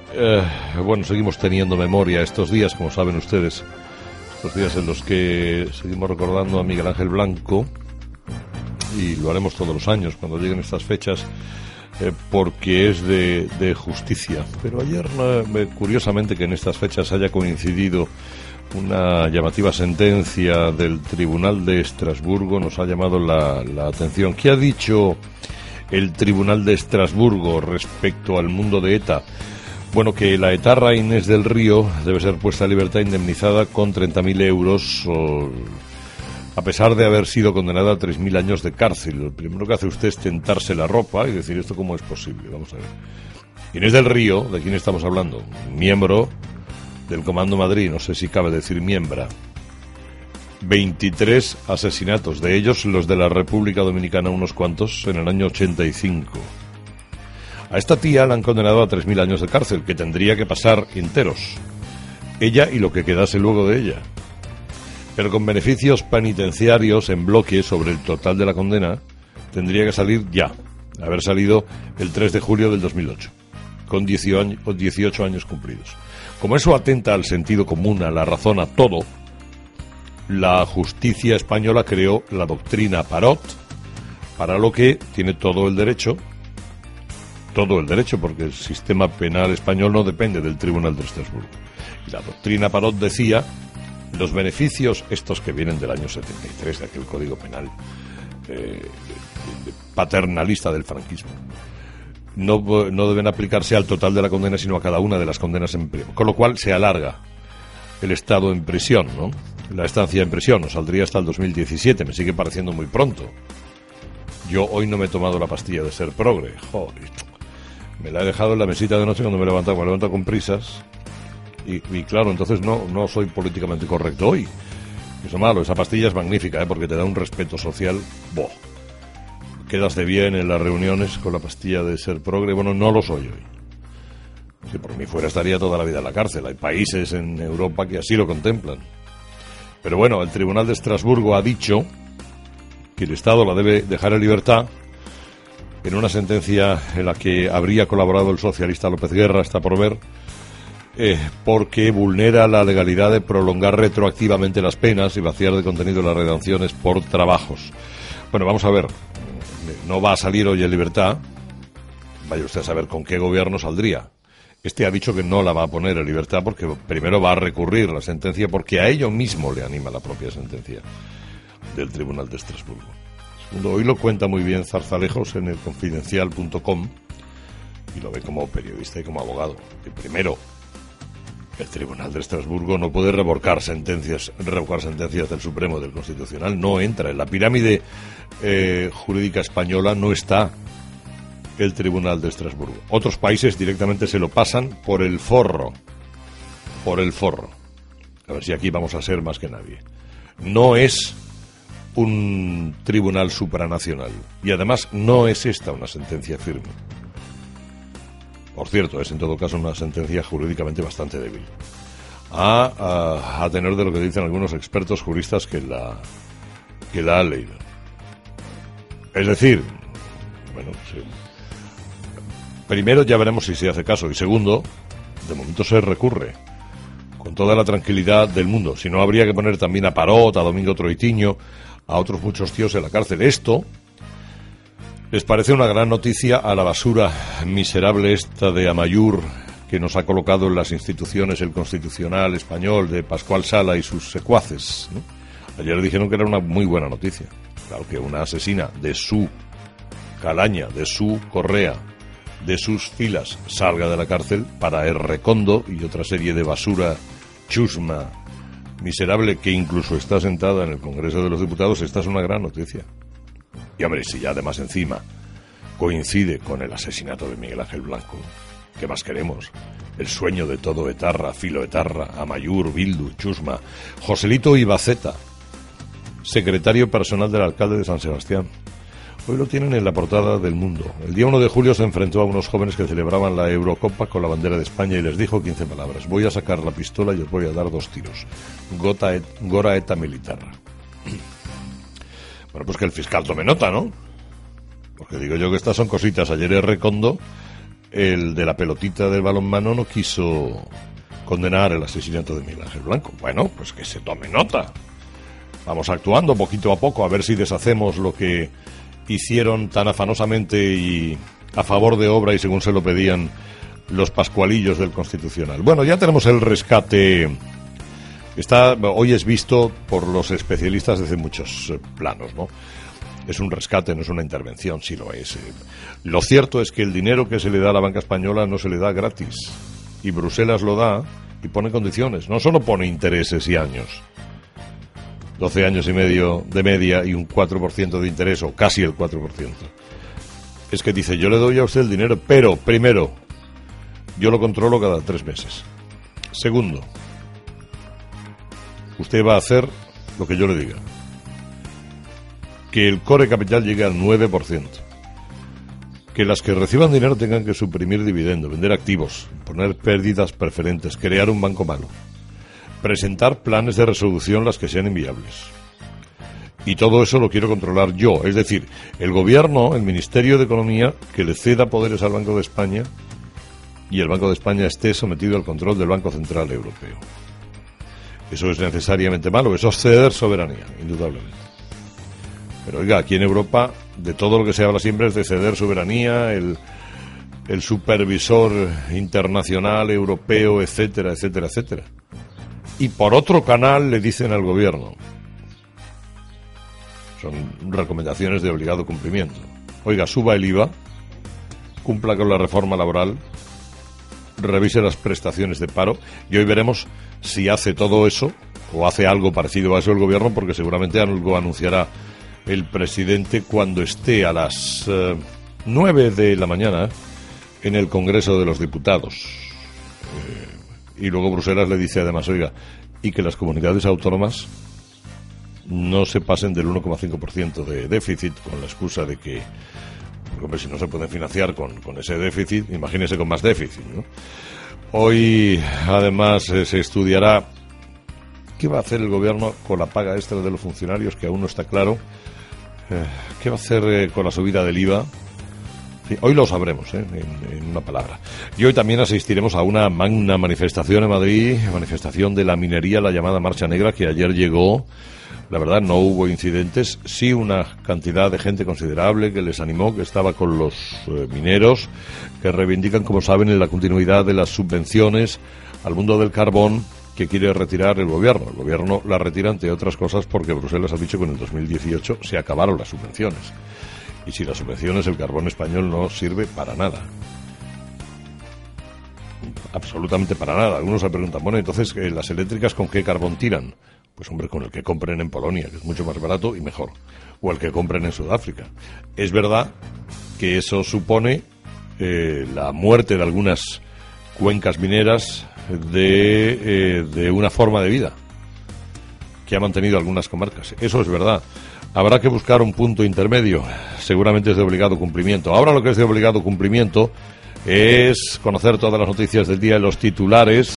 Bueno, seguimos teniendo memoria estos días, como saben ustedes, estos días en los que seguimos recordando a Miguel Ángel Blanco, y lo haremos todos los años cuando lleguen estas fechas, porque es de justicia. Pero ayer, curiosamente, que en estas fechas haya coincidido una llamativa sentencia del Tribunal de Estrasburgo, nos ha llamado la atención. ¿Qué ha dicho el Tribunal de Estrasburgo respecto al mundo de ETA? Bueno, que la etarra Inés del Río debe ser puesta a libertad indemnizada con 30.000 euros, a pesar de haber sido condenada a 3.000 años de cárcel. Lo primero que hace usted es tentarse la ropa y decir, ¿esto cómo es posible? Vamos a ver. Inés del Río, ¿de quién estamos hablando? Miembro del Comando Madrid, no sé si cabe decir miembra. 23 asesinatos, de ellos los de la República Dominicana, unos cuantos, en el año 85. A esta tía la han condenado a 3.000 años de cárcel, que tendría que pasar enteros, ella y lo que quedase luego de ella, pero con beneficios penitenciarios en bloque sobre el total de la condena. Tendría que salir ya, haber salido el 3 de julio del 2008, con 18 años cumplidos. Como eso atenta al sentido común, a la razón, a todo, la justicia española creó la doctrina Parot, para lo que tiene todo el derecho, porque el sistema penal español no depende del Tribunal de Estrasburgo. Y la doctrina Parot decía, los beneficios, estos que vienen del año 73, de aquel Código Penal paternalista del franquismo, no deben aplicarse al total de la condena, sino a cada una de las condenas en prisión. Con lo cual se alarga el estado en prisión, ¿no? La estancia en prisión nos saldría hasta el 2017, me sigue pareciendo muy pronto. Yo hoy no me he tomado la pastilla de ser progre, joder. Me la he dejado en la mesita de noche cuando me levanto con prisas. Y claro, entonces no soy políticamente correcto hoy. Eso es malo, esa pastilla es magnífica, porque te da un respeto social. ¡Boh! Quedas de bien en las reuniones con la pastilla de ser progre. Bueno, no lo soy hoy. Si por mí fuera estaría toda la vida en la cárcel. Hay países en Europa que así lo contemplan. Pero bueno, el Tribunal de Estrasburgo ha dicho que el Estado la debe dejar en libertad, en una sentencia en la que habría colaborado el socialista López Guerra, está por ver, porque vulnera la legalidad de prolongar retroactivamente las penas y vaciar de contenido las redacciones por trabajos. Bueno, vamos a ver, no va a salir hoy en libertad, vaya usted a saber con qué gobierno saldría. Este ha dicho que no la va a poner en libertad porque primero va a recurrir la sentencia, porque a ello mismo le anima la propia sentencia del Tribunal de Estrasburgo. Hoy lo cuenta muy bien Zarzalejos en el Confidencial.com, y lo ve como periodista y como abogado. Y primero, el Tribunal de Estrasburgo no puede revocar sentencias del Supremo, del Constitucional. No entra en la pirámide jurídica española, no está el Tribunal de Estrasburgo. Otros países directamente se lo pasan por el forro. A ver si aquí vamos a ser más que nadie. No es un tribunal supranacional, y además no es esta una sentencia firme. Por cierto, es en todo caso una sentencia jurídicamente bastante débil, a tenor de lo que dicen algunos expertos juristas que la han leído. Es decir, bueno, sí. Primero ya veremos si se hace caso, y segundo, de momento se recurre con toda la tranquilidad del mundo. Si no, habría que poner también a Parot, a Domingo Troitiño, a otros muchos tíos en la cárcel. Esto les parece una gran noticia a la basura miserable esta de Amaiur que nos ha colocado en las instituciones el Constitucional español de Pascual Sala y sus secuaces, ¿no? Ayer dijeron que era una muy buena noticia. Claro, que una asesina de su calaña, de su correa, de sus filas, salga de la cárcel para Errekondo y otra serie de basura chusma miserable que incluso está sentada en el Congreso de los Diputados. Esta es una gran noticia. Y hombre, si ya además encima coincide con el asesinato de Miguel Ángel Blanco, ¿qué más queremos? El sueño de todo etarra, filoetarra, Amaiur, Bildu, chusma. Joselito Ibaceta, secretario personal del alcalde de San Sebastián. Hoy lo tienen en la portada del Mundo. El día 1 de julio se enfrentó a unos jóvenes que celebraban la Eurocopa con la bandera de España y les dijo 15 palabras. Voy a sacar la pistola y os voy a dar 2 tiros. Gora eta militarra. Bueno, pues que el fiscal tome nota, ¿no? Porque digo yo que estas son cositas. Ayer Errekondo el de la pelotita del balonmano no quiso condenar el asesinato de Miguel Ángel Blanco. Bueno, pues que se tome nota. Vamos actuando poquito a poco a ver si deshacemos lo que hicieron tan afanosamente y a favor de obra y según se lo pedían los pascualillos del Constitucional. Bueno, ya tenemos el rescate. Hoy es visto por los especialistas desde muchos planos, ¿no? Es un rescate, no es una intervención, sí lo es. Lo cierto es que el dinero que se le da a la banca española no se le da gratis. Y Bruselas lo da y pone condiciones. No solo pone intereses y años. 12 años y medio de media y un 4% de interés, o casi el 4%. Es que dice, yo le doy a usted el dinero, pero, primero, yo lo controlo cada 3 meses. Segundo, usted va a hacer lo que yo le diga. Que el core capital llegue al 9%. Que las que reciban dinero tengan que suprimir dividendo, vender activos, poner pérdidas preferentes, crear un banco malo, presentar planes de resolución las que sean inviables. Y todo eso lo quiero controlar yo, es decir, el gobierno, el Ministerio de Economía, que le ceda poderes al Banco de España y el Banco de España esté sometido al control del Banco Central Europeo. Eso es necesariamente malo, eso es ceder soberanía, indudablemente. Pero oiga, aquí en Europa, de todo lo que se habla siempre es de ceder soberanía, el supervisor internacional, europeo, etcétera, etcétera, etcétera. Y por otro canal le dicen al gobierno, son recomendaciones de obligado cumplimiento, oiga, suba el IVA, cumpla con la reforma laboral, revise las prestaciones de paro, y hoy veremos si hace todo eso, o hace algo parecido a eso el gobierno, porque seguramente algo anunciará el presidente cuando esté a las 9 de la mañana en el Congreso de los Diputados. Y luego Bruselas le dice además, oiga, y que las comunidades autónomas no se pasen del 1,5% de déficit con la excusa de que, hombre, si no se pueden financiar con ese déficit, imagínese con más déficit, ¿no? Hoy además se estudiará qué va a hacer el gobierno con la paga extra de los funcionarios, que aún no está claro. ¿Qué va a hacer con la subida del IVA? Sí, hoy lo sabremos, en una palabra. Y hoy también asistiremos a una magna manifestación en Madrid, manifestación de la minería, la llamada Marcha Negra, que ayer llegó. La verdad, no hubo incidentes, sí una cantidad de gente considerable que les animó, que estaba con los mineros, que reivindican, como saben, la continuidad de las subvenciones al mundo del carbón que quiere retirar el gobierno. El gobierno la retira, entre otras cosas, porque Bruselas ha dicho que en el 2018 se acabaron las subvenciones. Y si las subvenciones, el carbón español no sirve para nada. Absolutamente para nada. Algunos se preguntan, bueno, entonces, ¿las eléctricas con qué carbón tiran? Pues, hombre, con el que compren en Polonia, que es mucho más barato y mejor. O el que compren en Sudáfrica. Es verdad que eso supone la muerte de algunas cuencas mineras de una forma de vida que ha mantenido algunas comarcas. Eso es verdad. Habrá que buscar un punto intermedio. Seguramente es de obligado cumplimiento. Ahora lo que es de obligado cumplimiento es conocer todas las noticias del día en los titulares.